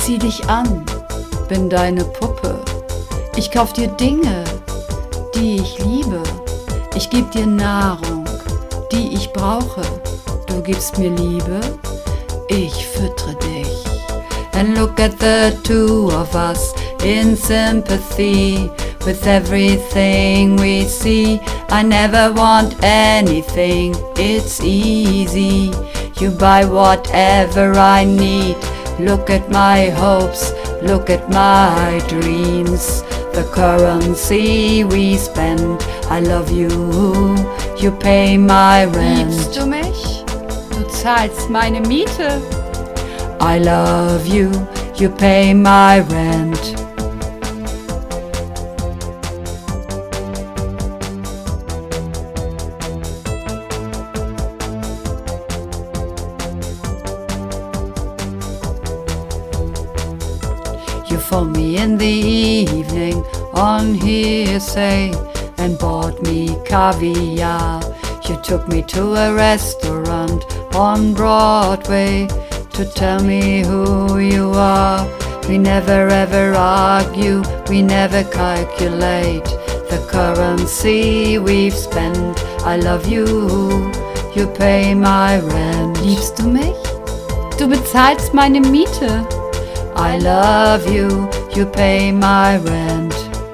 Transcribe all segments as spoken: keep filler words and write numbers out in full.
zieh dich an, bin deine Puppe. Ich kauf dir Dinge, die ich liebe. Ich geb dir Nahrung, die ich brauche. Du gibst mir Liebe, ich füttere dich. And look at the two of us in sympathy with everything we see. I never want anything, it's easy. You buy whatever I need. Look at my hopes, look at my dreams. The currency we spend. I love you, you pay my rent. Liebst du mich? Du zahlst meine Miete. I love you, you pay my rent. You phoned me in the evening on hearsay and bought me caviar. You took me to a restaurant on Broadway to tell me who you are. We never ever argue, we never calculate the currency we've spent. I love you, you pay my rent. Liebst du mich? Du bezahlst meine Miete. I love you, you pay my rent.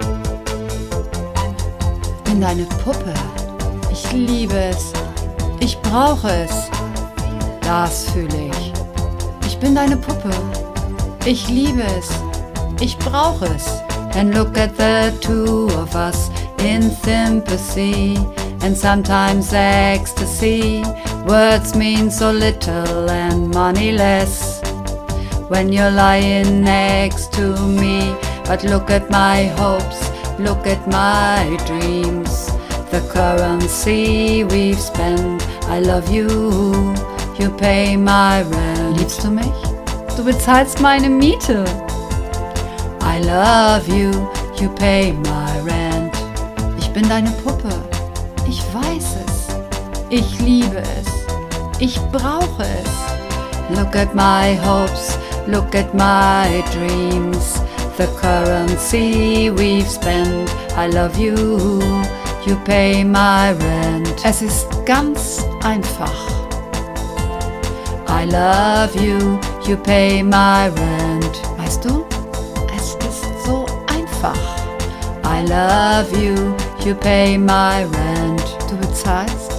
Bin deine Puppe. Ich liebe es. Ich brauche es. Das fühle ich. Ich bin deine Puppe. Ich liebe es. Ich brauche es. And look at the two of us in sympathy and sometimes ecstasy. Words mean so little and money less when you're lying next to me. But look at my hopes, look at my dreams. The currency we've spent. I love you, you pay my rent. Liebst du mich? Du bezahlst meine Miete. I love you, you pay my rent. Ich bin deine Puppe. Ich weiß es. Ich liebe es. Ich brauche es. Look at my hopes, look at my dreams. The currency we've spent. I love you, you pay my rent. Es ist ganz einfach. I love you, you pay my rent. Weißt du, es ist so einfach. I love you, you pay my rent. Du bezahlst